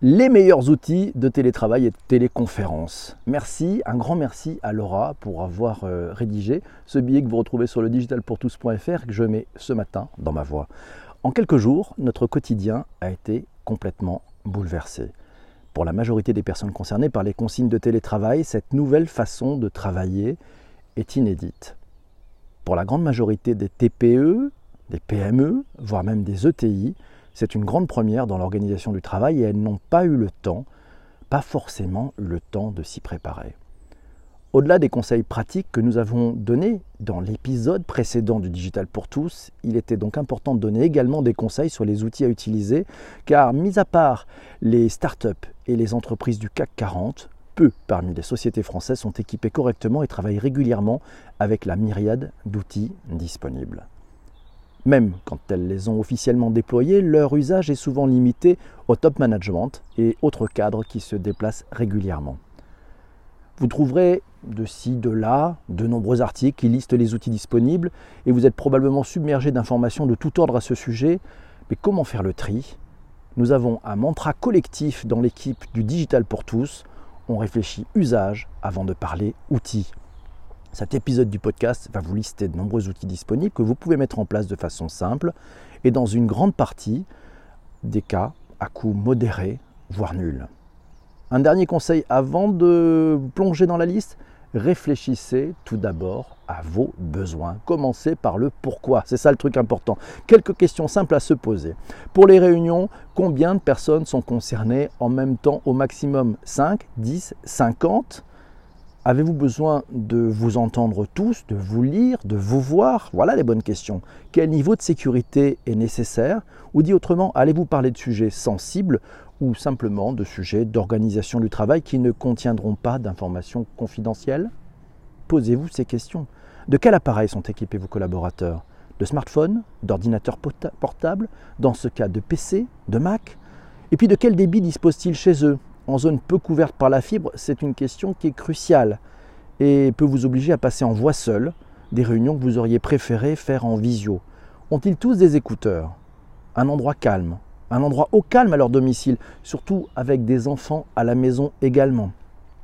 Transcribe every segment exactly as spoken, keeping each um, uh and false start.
les meilleurs outils de télétravail et de téléconférence. Merci, un grand merci à Laura pour avoir euh, rédigé ce billet que vous retrouvez sur le digital pour tous point f r et que je mets ce matin dans ma voix. En quelques jours, notre quotidien a été complètement bouleversé. Pour la majorité des personnes concernées par les consignes de télétravail, cette nouvelle façon de travailler est inédite. Pour la grande majorité des T P E, des P M E, voire même des E T I, c'est une grande première dans l'organisation du travail et elles n'ont pas eu le temps, pas forcément eu le temps de s'y préparer. Au-delà des conseils pratiques que nous avons donnés dans l'épisode précédent du Digital pour tous, il était donc important de donner également des conseils sur les outils à utiliser, car mis à part les startups et les entreprises du C A C quarante, peu parmi les sociétés françaises sont équipées correctement et travaillent régulièrement avec la myriade d'outils disponibles. Même quand elles les ont officiellement déployés, leur usage est souvent limité au top management et autres cadres qui se déplacent régulièrement. Vous trouverez de ci, de là, de nombreux articles qui listent les outils disponibles et vous êtes probablement submergé d'informations de tout ordre à ce sujet. Mais comment faire le tri? Nous avons un mantra collectif dans l'équipe du Digital pour tous. On réfléchit usage avant de parler outils. Cet épisode du podcast va vous lister de nombreux outils disponibles que vous pouvez mettre en place de façon simple et dans une grande partie des cas à coût modéré, voire nul. Un dernier conseil avant de plonger dans la liste, réfléchissez tout d'abord à vos besoins. Commencez par le pourquoi, c'est ça le truc important. Quelques questions simples à se poser. Pour les réunions, combien de personnes sont concernées en même temps au maximum? cinq, dix, cinquante? Avez-vous besoin de vous entendre tous, de vous lire, de vous voir? Voilà les bonnes questions. Quel niveau de sécurité est nécessaire? Ou dit autrement, allez-vous parler de sujets sensibles ou simplement de sujets d'organisation du travail qui ne contiendront pas d'informations confidentielles? Posez-vous ces questions. De quel appareil sont équipés vos collaborateurs? De smartphones, d'ordinateurs portables, dans ce cas de P C, de Mac? Et puis de quel débit disposent-ils chez eux? En zone peu couverte par la fibre, c'est une question qui est cruciale et peut vous obliger à passer en voix seule des réunions que vous auriez préféré faire en visio. Ont-ils tous des écouteurs? Un endroit calme, un endroit au calme à leur domicile, surtout avec des enfants à la maison également.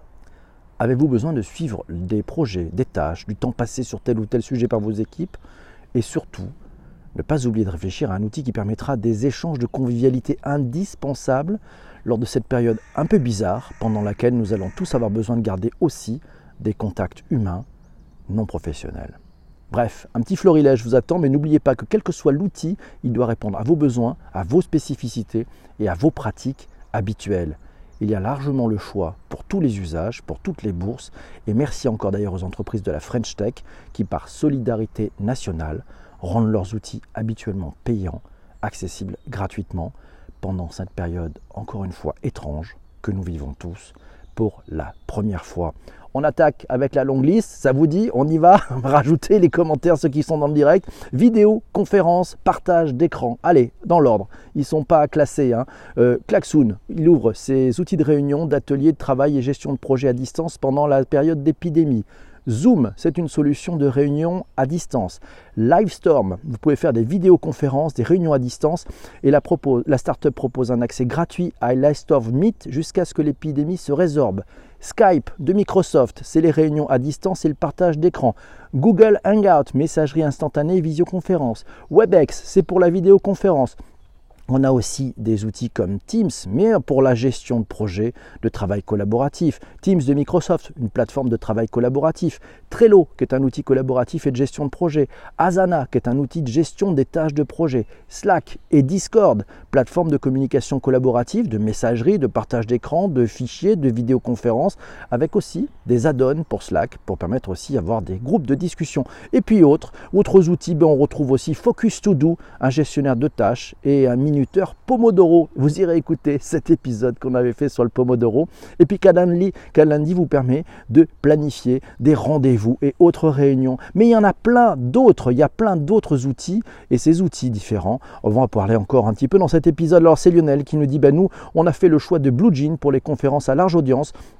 Avez-vous besoin de suivre des projets, des tâches, du temps passé sur tel ou tel sujet par vos équipes? Et surtout, ne pas oublier de réfléchir à un outil qui permettra des échanges de convivialité indispensables lors de cette période un peu bizarre pendant laquelle nous allons tous avoir besoin de garder aussi des contacts humains non professionnels. Bref, un petit florilège vous attend, mais n'oubliez pas que quel que soit l'outil, il doit répondre à vos besoins, à vos spécificités et à vos pratiques habituelles. Il y a largement le choix pour tous les usages, pour toutes les bourses, et merci encore d'ailleurs aux entreprises de la French Tech qui, par solidarité nationale, rendent leurs outils habituellement payants, accessibles gratuitement pendant cette période, encore une fois étrange, que nous vivons tous pour la première fois. On attaque avec la longue liste, ça vous dit? On y va? Rajoutez les commentaires, ceux qui sont dans le direct. Vidéo, conférence, partage d'écran. Allez, dans l'ordre. Ils ne sont pas classés. Hein. Euh, Klaxoon, il ouvre ses outils de réunion, d'ateliers de travail et gestion de projets à distance pendant la période d'épidémie. Zoom, c'est une solution de réunion à distance. Livestorm, vous pouvez faire des vidéoconférences, des réunions à distance et la, propose, la startup propose un accès gratuit à Livestorm Meet jusqu'à ce que l'épidémie se résorbe. Skype de Microsoft, c'est les réunions à distance et le partage d'écran. Google Hangout, messagerie instantanée et visioconférence. WebEx, c'est pour la vidéoconférence. On a aussi des outils comme Teams, mais pour la gestion de projets de travail collaboratif. Teams de Microsoft, une plateforme de travail collaboratif. Trello, qui est un outil collaboratif et de gestion de projet. Asana, qui est un outil de gestion des tâches de projet. Slack et Discord, plateforme de communication collaborative, de messagerie, de partage d'écran, de fichiers, de vidéoconférences, avec aussi des add-ons pour Slack, pour permettre aussi d'avoir des groupes de discussion. Et puis autres, autres outils, ben on retrouve aussi Focus To Do, un gestionnaire de tâches et un mini Pomodoro. Vous irez écouter cet épisode qu'on avait fait sur le Pomodoro. Et puis Calendly, Calendly vous permet de planifier des rendez-vous et autres réunions. Mais il y en a plein d'autres, il y a plein d'autres outils et ces outils différents, on va en parler encore un petit peu dans cet épisode. Alors c'est Lionel qui nous dit, ben nous, on a fait le choix de BlueJeans pour les conférences à large audience.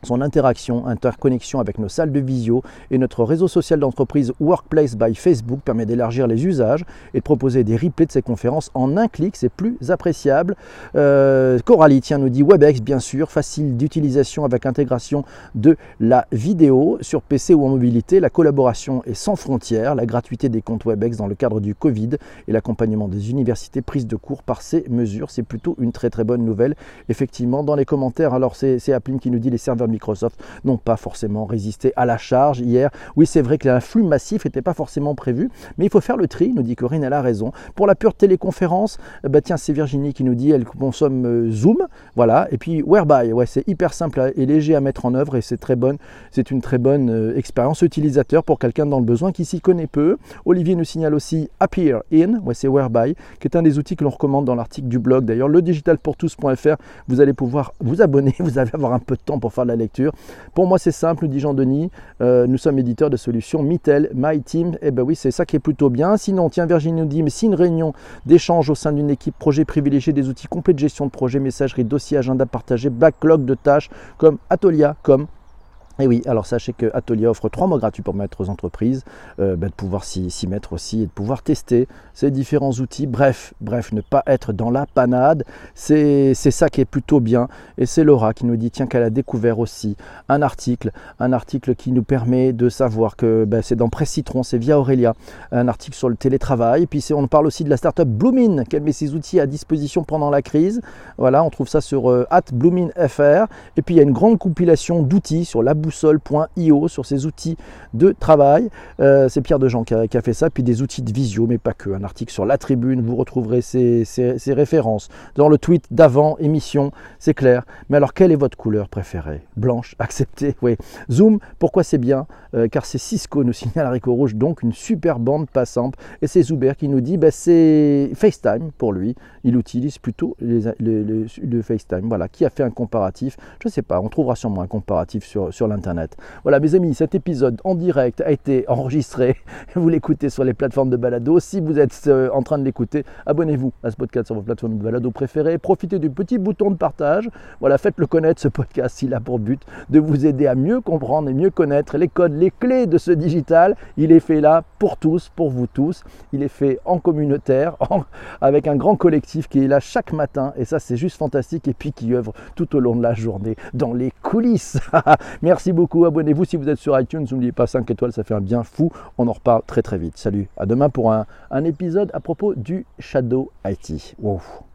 son interaction, interconnexion avec nos salles de visio et notre réseau social d'entreprise Workplace by Facebook permet d'élargir les usages et de proposer des replays de ces conférences en un clic, c'est plus appréciable. Euh, Coralie, tiens, nous dit Webex, bien sûr, facile d'utilisation avec intégration de la vidéo sur P C ou en mobilité. La collaboration est sans frontières, la gratuité des comptes Webex dans le cadre du Covid et l'accompagnement des universités prises de cours par ces mesures, c'est plutôt une très très bonne nouvelle. Effectivement, dans les commentaires, alors c'est Applim qui nous dit les serveurs de Microsoft n'ont pas forcément résisté à la charge hier. Oui, c'est vrai que un flux massif n'était pas forcément prévu, mais il faut faire le tri, nous dit Corinne, elle a raison. Pour la pure téléconférence, bah tiens, c'est Virginie qui nous dit elle consomme euh, Zoom, voilà, et puis Whereby, ouais, c'est hyper simple et léger à mettre en œuvre et c'est très bonne, c'est une très bonne euh, expérience utilisateur pour quelqu'un dans le besoin qui s'y connaît peu. Olivier nous signale aussi Appear In, ouais, c'est Whereby, qui est un des outils que l'on recommande dans l'article du blog. D'ailleurs, le digital pour tous point F R, vous allez pouvoir vous abonner, vous allez avoir un peu de temps pour faire de la lecture. Pour moi, c'est simple, nous dit Jean-Denis. Euh, nous sommes éditeurs de solutions Mitel, My Team. Eh bien oui, c'est ça qui est plutôt bien. Sinon, tiens, Virginie nous dit, mais si une réunion d'échange au sein d'une équipe, projet privilégié, des outils complets de gestion de projet, messagerie, dossier, agenda partagé, backlog de tâches comme Atolia, comme Et oui, alors sachez que Atolia offre trois mois gratuits pour mettre aux entreprises, euh, bah, de pouvoir s'y mettre aussi et de pouvoir tester ces différents outils. Bref, bref, ne pas être dans la panade, c'est ça qui est plutôt bien. Et c'est Laura qui nous dit tiens qu'elle a découvert aussi un article, un article qui nous permet de savoir que bah, c'est dans Presse Citron, c'est via Aurélia, un article sur le télétravail. Et puis on parle aussi de la startup Bloomin, qui met ses outils à disposition pendant la crise. Voilà, on trouve ça sur euh, at Bloomin F R. Et puis il y a une grande compilation d'outils sur la boussole point i o sur ces outils de travail. Euh, c'est Pierre Dejean qui a, qui a fait ça, puis des outils de visio, mais pas que. Un article sur La Tribune, vous retrouverez ces, ces, ces références. Dans le tweet d'avant émission, c'est clair. Mais alors, quelle est votre couleur préférée? Blanche, acceptée, oui. Zoom, pourquoi c'est bien? euh, Car c'est Cisco, nous signale Haricot Rouge, donc une super bande passante. Et c'est Zuber qui nous dit, bah, c'est FaceTime pour lui. Il utilise plutôt les, les, les, le FaceTime. Voilà, qui a fait un comparatif? Je ne sais pas, on trouvera sûrement un comparatif sur, sur l'internet. Voilà mes amis, cet épisode en direct a été enregistré. Vous l'écoutez sur les plateformes de balado. Si vous êtes euh, en train de l'écouter, abonnez-vous à ce podcast sur vos plateformes de balado préférées. Profitez du petit bouton de partage. Voilà, faites-le connaître ce podcast. Il a pour but de vous aider à mieux comprendre et mieux connaître les codes, les clés de ce digital. Il est fait là pour tous, pour vous tous. Il est fait en communautaire, en, avec un grand collectif qui est là chaque matin. Et ça, c'est juste fantastique. Et puis qui œuvre tout au long de la journée dans les coulisses. Merci beaucoup. Abonnez-vous si vous êtes sur iTunes. N'oubliez pas cinq étoiles, ça fait un bien fou. On en reparle très très vite. Salut, à demain pour un, un épisode à propos du Shadow I T. Wow.